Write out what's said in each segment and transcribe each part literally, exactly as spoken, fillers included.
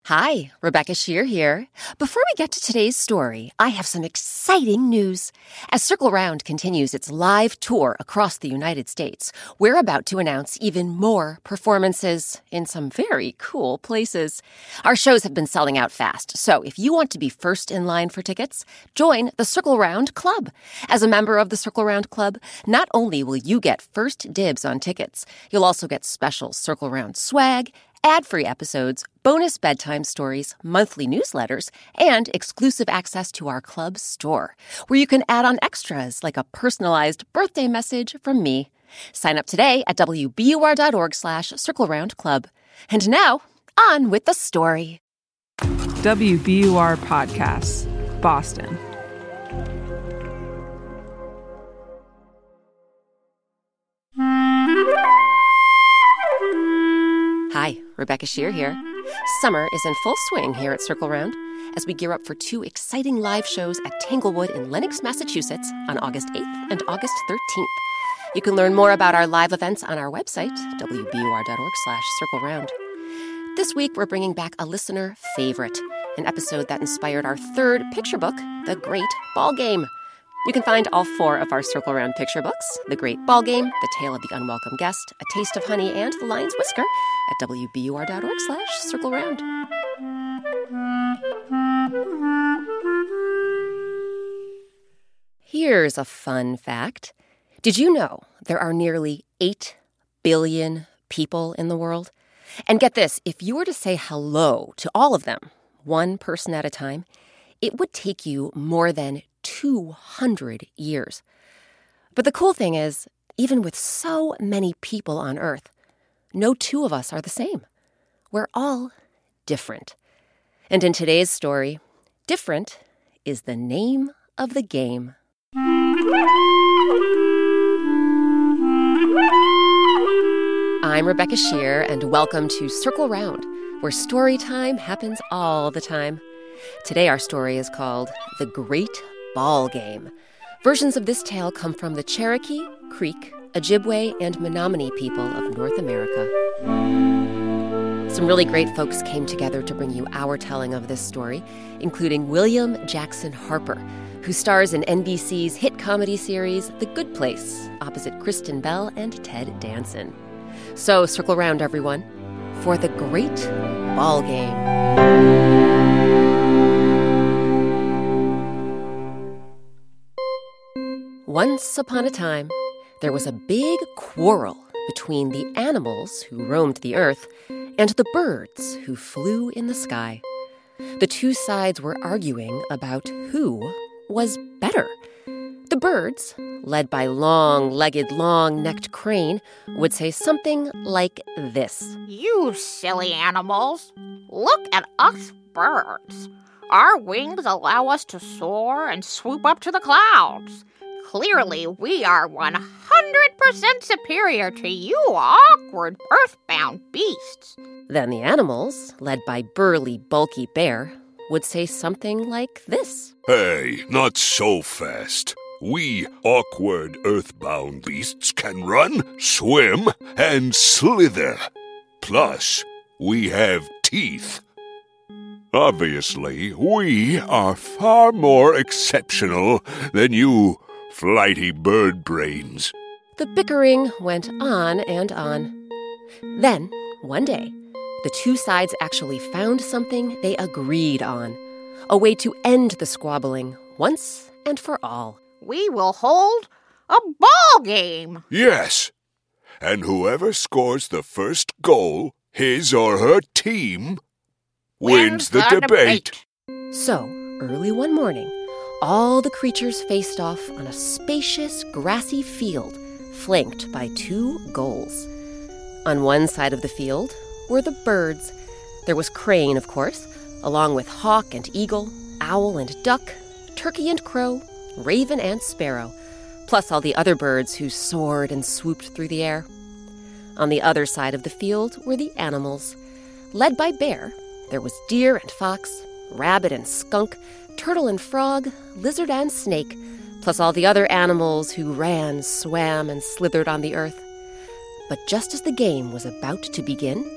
Hi, Rebecca Shear here. Before we get to today's story, I have some exciting news. As Circle Round continues its live tour across the United States, we're about to announce even more performances in some very cool places. Our shows have been selling out fast, so if you want to be first in line for tickets, join the Circle Round Club. As a member of the Circle Round Club, not only will you get first dibs on tickets, you'll also get special Circle Round swag, ad-free episodes, bonus bedtime stories, monthly newsletters, and exclusive access to our club store, where you can add on extras like a personalized birthday message from me. Sign up today at wbur.org slash Circle Round Club. And now, on with the story. W B U R Podcasts, Boston. Hi, Rebecca Shear here. Summer is in full swing here at Circle Round as we gear up for two exciting live shows at Tanglewood in Lenox, Massachusetts on August eighth and August thirteenth. You can learn more about our live events on our website, wbur.org slash circle round. This week, we're bringing back a listener favorite, an episode that inspired our third picture book, The Great Ball Game. You can find all four of our Circle Round picture books, The Great Ball Game, The Tale of the Unwelcome Guest, A Taste of Honey, and The Lion's Whisker at wbur.org slash circle round. Here's a fun fact. Did you know there are nearly eight billion people in the world? And get this, if you were to say hello to all of them, one person at a time, it would take you more than two hundred years. But the cool thing is, even with so many people on Earth, no two of us are the same. We're all different. And in today's story, different is the name of the game. I'm Rebecca Shear, and welcome to Circle Round, where story time happens all the time. Today our story is called The Great Ball Game. Versions of this tale come from the Cherokee, Creek, Ojibwe, and Menominee people of North America. Some really great folks came together to bring you our telling of this story, including William Jackson Harper, who stars in N B C's hit comedy series The Good Place, opposite Kristen Bell and Ted Danson. So circle round, everyone, for The Great Ball Game. Once upon a time, there was a big quarrel between the animals who roamed the earth and the birds who flew in the sky. The two sides were arguing about who was better. The birds, led by long-legged, long-necked Crane, would say something like this. You silly animals! Look at us birds. Our wings allow us to soar and swoop up to the clouds. Clearly, we are one hundred percent superior to you awkward earthbound beasts. Then the animals, led by burly, bulky Bear, would say something like this. Hey, not so fast. We awkward earthbound beasts can run, swim, and slither. Plus, we have teeth. Obviously, we are far more exceptional than you flighty bird brains. The bickering went on and on. Then, one day, the two sides actually found something they agreed on, a way to end the squabbling once and for all. We will hold a ball game. Yes, and whoever scores the first goal, his or her team, wins, wins the, the debate. debate. So, early one morning, all the creatures faced off on a spacious, grassy field, flanked by two goals. On one side of the field were the birds. There was Crane, of course, along with hawk and eagle, owl and duck, turkey and crow, raven and sparrow, plus all the other birds who soared and swooped through the air. On the other side of the field were the animals. Led by Bear, there was deer and fox, rabbit and skunk, turtle and frog, lizard and snake, plus all the other animals who ran, swam, and slithered on the earth. But just as the game was about to begin,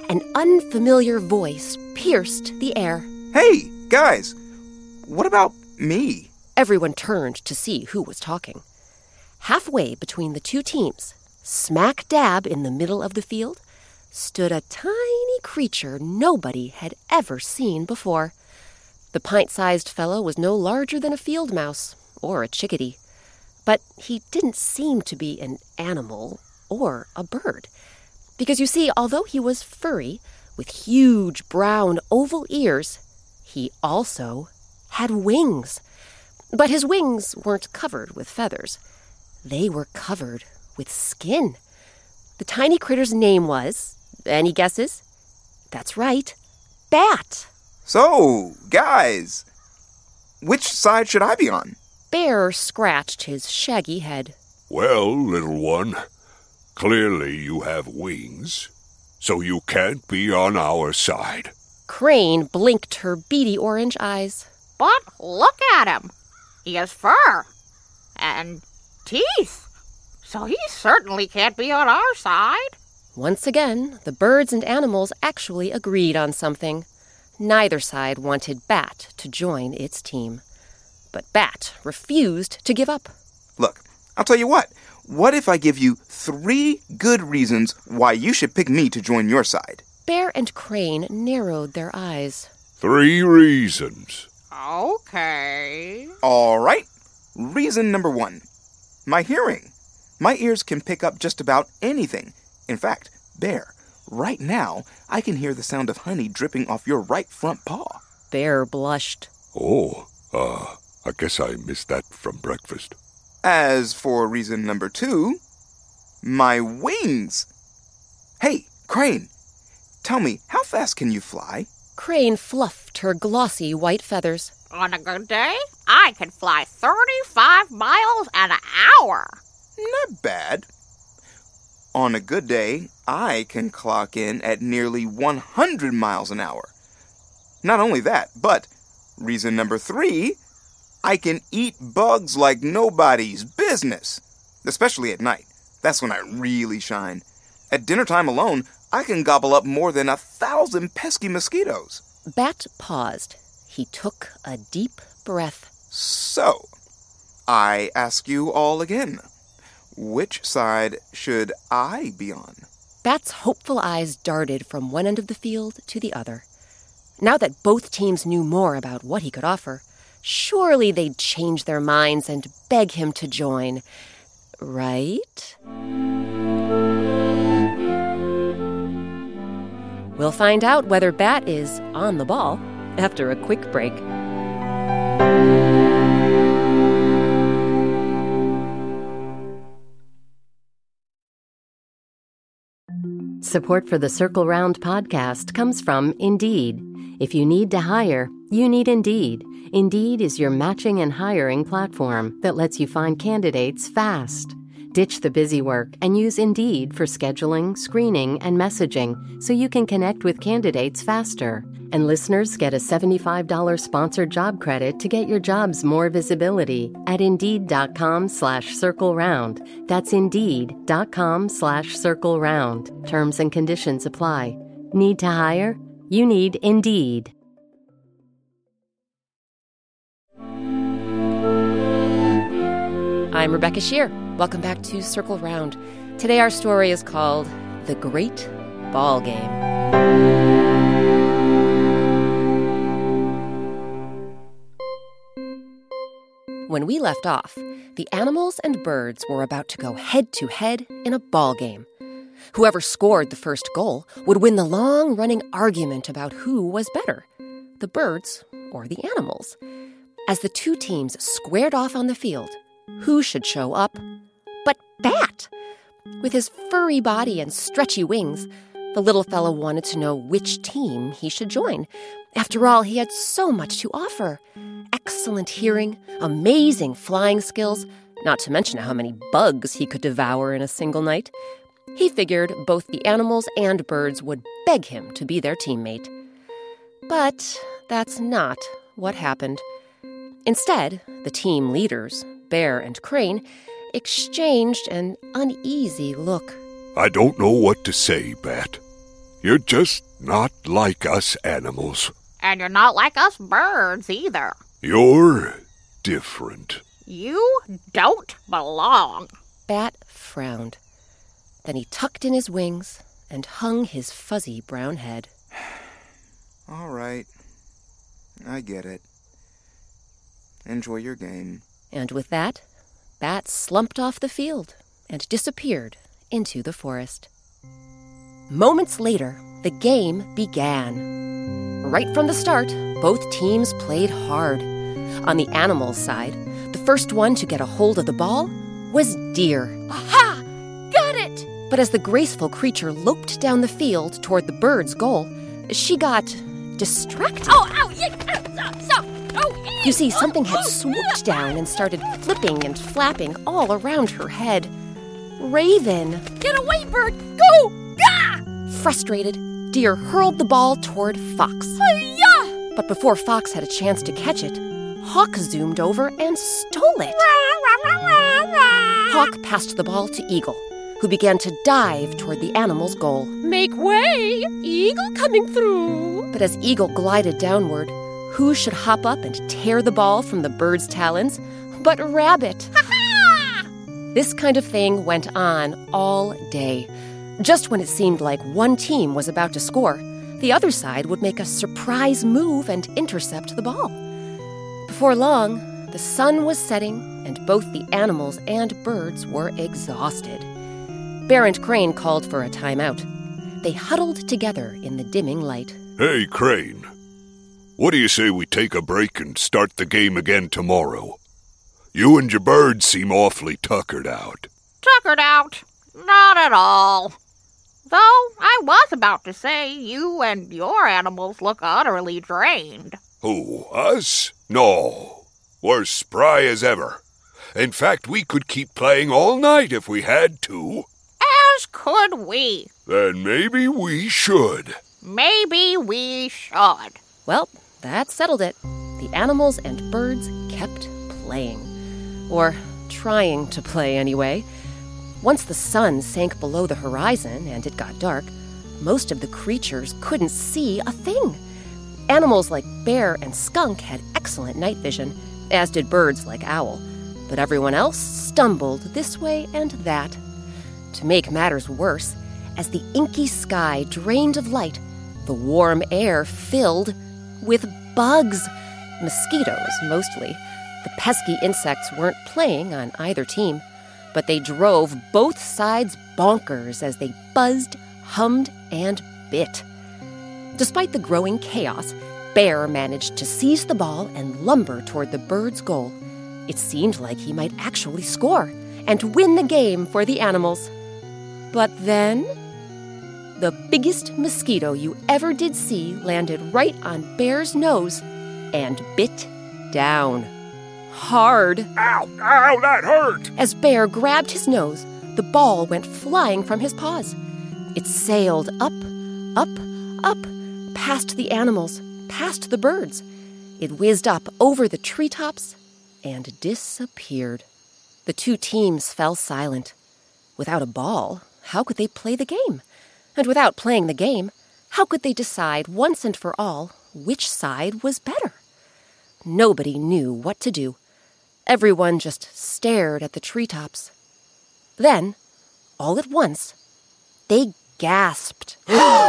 an unfamiliar voice pierced the air. Hey, guys, what about me? Everyone turned to see who was talking. Halfway between the two teams, smack dab in the middle of the field, stood a tiny creature nobody had ever seen before. The pint-sized fellow was no larger than a field mouse or a chickadee. But he didn't seem to be an animal or a bird. Because you see, although he was furry, with huge brown oval ears, he also had wings. But his wings weren't covered with feathers. They were covered with skin. The tiny critter's name was, any guesses? That's right, Bat. So, guys, which side should I be on? Bear scratched his shaggy head. Well, little one, clearly you have wings, so you can't be on our side. Crane blinked her beady orange eyes. But look at him. He has fur and teeth, so he certainly can't be on our side. Once again, the birds and animals actually agreed on something. Neither side wanted Bat to join its team. But Bat refused to give up. Look, I'll tell you what. What if I give you three good reasons why you should pick me to join your side? Bear and Crane narrowed their eyes. Three reasons. Okay. All right. Reason number one. My hearing. My ears can pick up just about anything. In fact, Bear, right now, I can hear the sound of honey dripping off your right front paw. Bear blushed. Oh, uh, I guess I missed that from breakfast. As for reason number two, my wings. Hey, Crane, tell me, how fast can you fly? Crane fluffed her glossy white feathers. On a good day, I can fly thirty-five miles an hour. Not bad. On a good day, I can clock in at nearly one hundred miles an hour. Not only that, but reason number three, I can eat bugs like nobody's business, especially at night. That's when I really shine. At dinner time alone, I can gobble up more than a thousand pesky mosquitoes. Bat paused. He took a deep breath. So, I ask you all again, which side should I be on? Bat's hopeful eyes darted from one end of the field to the other. Now that both teams knew more about what he could offer, surely they'd change their minds and beg him to join. Right? We'll find out whether Bat is on the ball after a quick break. Support for the Circle Round podcast comes from Indeed. If you need to hire, you need Indeed. Indeed is your matching and hiring platform that lets you find candidates fast. Ditch the busy work and use Indeed for scheduling, screening, and messaging so you can connect with candidates faster. And listeners get a seventy-five dollars sponsored job credit to get your jobs more visibility at Indeed.com slash Circle Round. That's Indeed.com slash Circle Round. Terms and conditions apply. Need to hire? You need Indeed. I'm Rebecca Shear. Welcome back to Circle Round. Today our story is called The Great Ball Game. When we left off, the animals and birds were about to go head-to-head in a ball game. Whoever scored the first goal would win the long-running argument about who was better, the birds or the animals. As the two teams squared off on the field, who should show up but Bat? With his furry body and stretchy wings, the little fellow wanted to know which team he should join. After all, he had so much to offer. Excellent hearing, amazing flying skills, not to mention how many bugs he could devour in a single night. He figured both the animals and birds would beg him to be their teammate. But that's not what happened. Instead, the team leaders, Bear and Crane, exchanged an uneasy look. I don't know what to say, Bat. You're just not like us animals. And you're not like us birds either. You're different. You don't belong. Bat frowned. Then he tucked in his wings and hung his fuzzy brown head. All right. I get it. Enjoy your game. And with that, Bat slumped off the field and disappeared into the forest. Moments later, the game began. Right from the start, both teams played hard. On the animals' side, the first one to get a hold of the ball was Deer. Aha! Got it! But as the graceful creature loped down the field toward the bird's goal, she got distracted. Oh, ow, yeah, ow, stop, oh, You see, something had oh, swooped down and started flipping and flapping all around her head. Raven. Get away, bird! Go! Gah! Frustrated, Deer hurled the ball toward Fox. Hi-ya! But before Fox had a chance to catch it, Hawk zoomed over and stole it. Hawk passed the ball to Eagle, who began to dive toward the animal's goal. Make way! Eagle coming through! But as Eagle glided downward, who should hop up and tear the ball from the bird's talons but Rabbit? Ha-ha! This kind of thing went on all day. Just when it seemed like one team was about to score, the other side would make a surprise move and intercept the ball. Before long, the sun was setting, and both the animals and birds were exhausted. Bear and Crane called for a timeout. They huddled together in the dimming light. Hey, Crane. What do you say we take a break and start the game again tomorrow? You and your birds seem awfully tuckered out. Tuckered out? Not at all. Though I was about to say you and your animals look utterly drained. Who, us? No. We're spry as ever. In fact, we could keep playing all night if we had to. As could we. Then maybe we should. Maybe we should. Well, that settled it. The animals and birds kept playing. Or trying to play anyway. Once the sun sank below the horizon and it got dark, most of the creatures couldn't see a thing. Animals like Bear and Skunk had excellent night vision, as did birds like Owl. But everyone else stumbled this way and that. To make matters worse, as the inky sky drained of light, the warm air filled with bugs. Mosquitoes, mostly. The pesky insects weren't playing on either team, but they drove both sides bonkers as they buzzed, hummed, and bit. Despite the growing chaos, Bear managed to seize the ball and lumber toward the bird's goal. It seemed like he might actually score and win the game for the animals. But then, the biggest mosquito you ever did see landed right on Bear's nose and bit down. Hard. Ow! Ow, that hurt! As Bear grabbed his nose, the ball went flying from his paws. It sailed up, up, up, past the animals, past the birds. It whizzed up over the treetops and disappeared. The two teams fell silent. Without a ball, how could they play the game? And without playing the game, how could they decide once and for all which side was better? Nobody knew what to do. Everyone just stared at the treetops. Then, all at once, they gasped.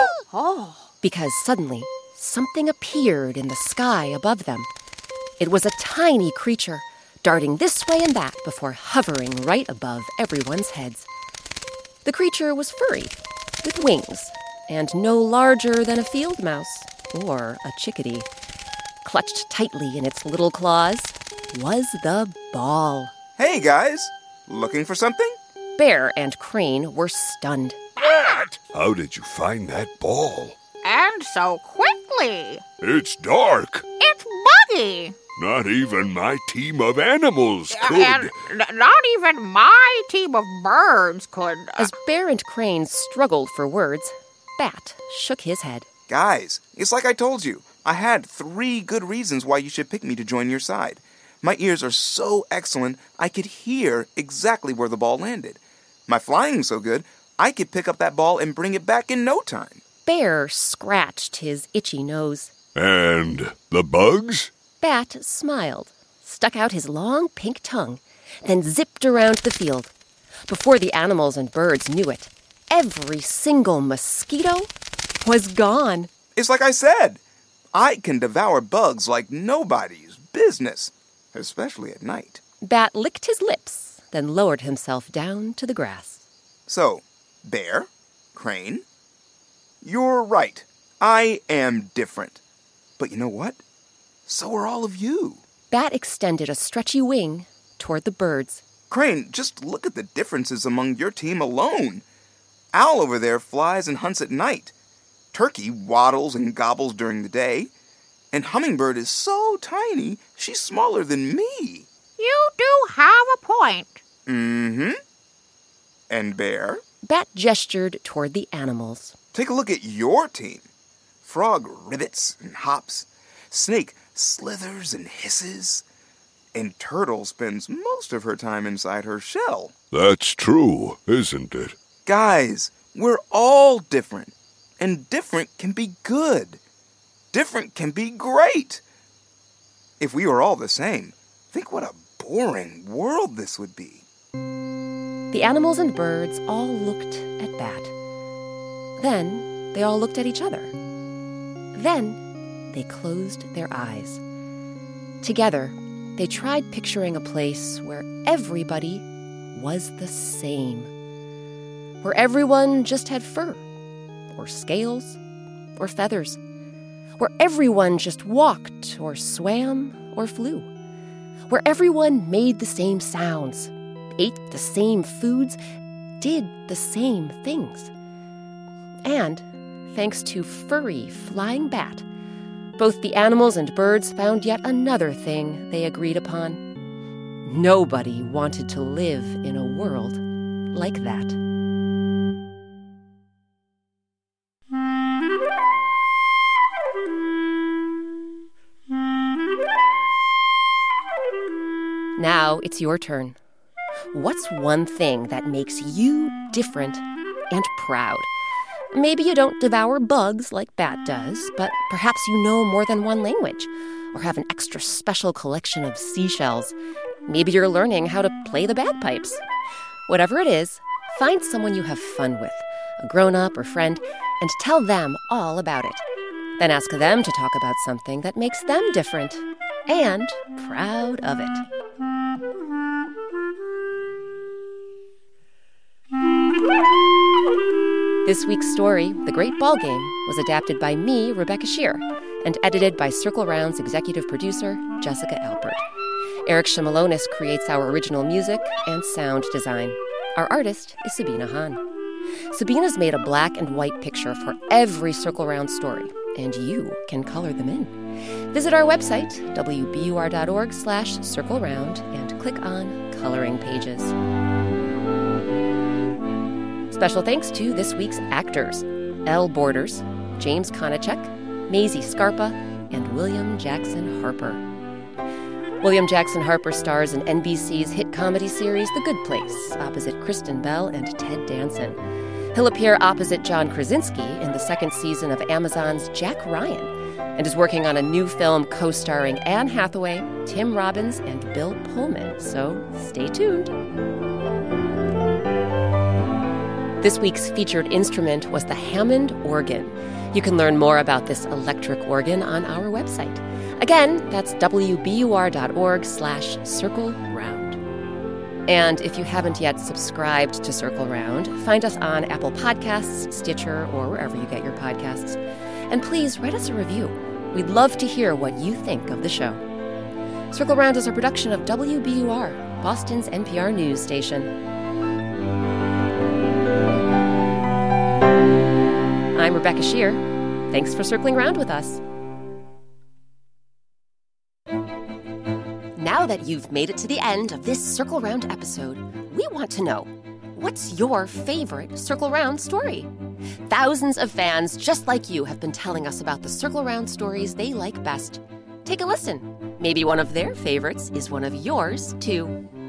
Oh. Because suddenly, something appeared in the sky above them. It was a tiny creature, darting this way and that before hovering right above everyone's heads. The creature was furry, with wings, and no larger than a field mouse or a chickadee. Clutched tightly in its little claws was the ball. Hey, guys. Looking for something? Bear and Crane were stunned. Bat! How did you find that ball? And so quickly. It's dark. It's buggy. Not even my team of animals could. And n- not even my team of birds could. Uh, As Bear and Crane struggled for words, Bat shook his head. Guys, it's like I told you. I had three good reasons why you should pick me to join your side. My ears are so excellent, I could hear exactly where the ball landed. My flying's so good, I could pick up that ball and bring it back in no time. Bear scratched his itchy nose. And the bugs? Bat smiled, stuck out his long pink tongue, then zipped around the field. Before the animals and birds knew it, every single mosquito was gone. It's like I said. I can devour bugs like nobody's business, especially at night. Bat licked his lips, then lowered himself down to the grass. So, Bear, Crane, you're right. I am different. But you know what? So are all of you. Bat extended a stretchy wing toward the birds. Crane, just look at the differences among your team alone. Owl over there flies and hunts at night. Turkey waddles and gobbles during the day. And Hummingbird is so tiny, she's smaller than me. You do have a point. Mm-hmm. And Bear? Bat gestured toward the animals. Take a look at your team. Frog rivets and hops. Snake slithers and hisses. And Turtle spends most of her time inside her shell. That's true, isn't it? Guys, we're all different. And different can be good. Different can be great. If we were all the same, think what a boring world this would be. The animals and birds all looked at Bat. Then they all looked at each other. Then they closed their eyes. Together, they tried picturing a place where everybody was the same. Where everyone just had fur, or scales, or feathers. Where everyone just walked, or swam, or flew. Where everyone made the same sounds, ate the same foods, did the same things. And, thanks to furry flying Bat, both the animals and birds found yet another thing they agreed upon. Nobody wanted to live in a world like that. Now it's your turn. What's one thing that makes you different and proud? Maybe you don't devour bugs like Bat does, but perhaps you know more than one language, or have an extra special collection of seashells. Maybe you're learning how to play the bagpipes. Whatever it is, find someone you have fun with, a grown-up or friend, and tell them all about it. Then ask them to talk about something that makes them different and proud of it. This week's story, The Great Ball Game, was adapted by me, Rebecca Shear, and edited by Circle Round's executive producer, Jessica Alpert. Eric Shimalonis creates our original music and sound design. Our artist is Sabina Hahn. Sabina's made a black and white picture for every Circle Round story, and you can color them in. Visit our website, w b u r dot org slash circle round, and click on Coloring Pages. Special thanks to this week's actors, Elle Borders, James Konachek, Maisie Scarpa, and William Jackson Harper. William Jackson Harper stars in N B C's hit comedy series The Good Place, opposite Kristen Bell and Ted Danson. He'll appear opposite John Krasinski in the second season of Amazon's Jack Ryan, and is working on a new film co-starring Anne Hathaway, Tim Robbins, and Bill Pullman, so stay tuned. This week's featured instrument was the Hammond organ. You can learn more about this electric organ on our website. Again, that's w b u r dot org slash circle round. And if you haven't yet subscribed to Circle Round, find us on Apple Podcasts, Stitcher, or wherever you get your podcasts. And please write us a review. We'd love to hear what you think of the show. Circle Round is a production of W B U R, Boston's N P R news station. I'm Rebecca Shear. Thanks for circling around with us. Now that you've made it to the end of this Circle Round episode, we want to know, what's your favorite Circle Round story? Thousands of fans just like you have been telling us about the Circle Round stories they like best. Take a listen. Maybe one of their favorites is one of yours, too.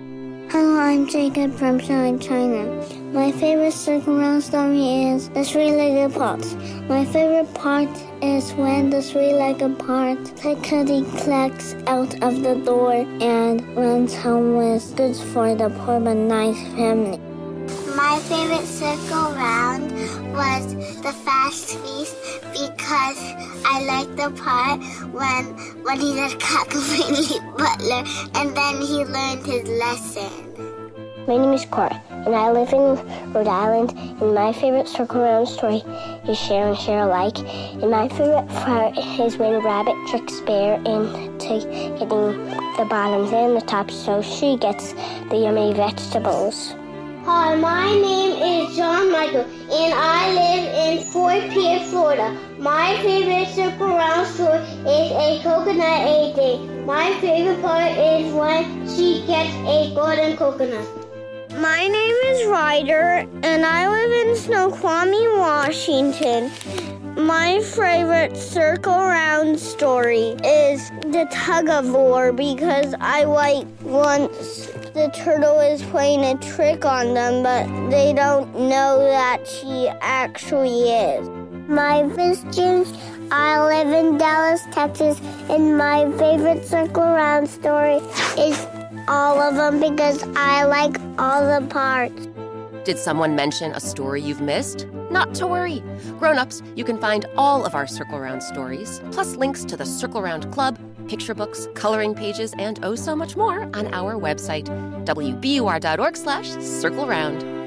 Hello, I'm Jacob from Shanghai, China. My favorite circle round story is The Three-Legged Pot. My favorite part is when the three-legged pot clickety-clacks out of the door and runs home with goods for the poor but nice family. My favorite circle round was the Fast Feast because I liked the part when when he did cockamamie butler and then he learned his lesson. My name is Cora, and I live in Rhode Island, and my favorite circle round story is Share and Share Alike, and my favorite part is when Rabbit tricks Bear into getting the bottoms and the tops so she gets the yummy vegetables. Hi, my name is John Michael, and I live in Fort Pierce, Florida. My favorite circle round story is A Coconut A Day. My favorite part is when she gets a golden coconut. My name is Ryder, and I live in Snoqualmie, Washington. My favorite circle round story is the tug of war because I like once the turtle is playing a trick on them, but they don't know that she actually is. My name is James. I live in Dallas, Texas, and my favorite circle round story is all of them because I like all the parts. Did someone mention a story you've missed? Not to worry. Grown-ups, you can find all of our Circle Round stories, plus links to the Circle Round Club, picture books, coloring pages, and oh so much more on our website, w b u r dot org slash circle round.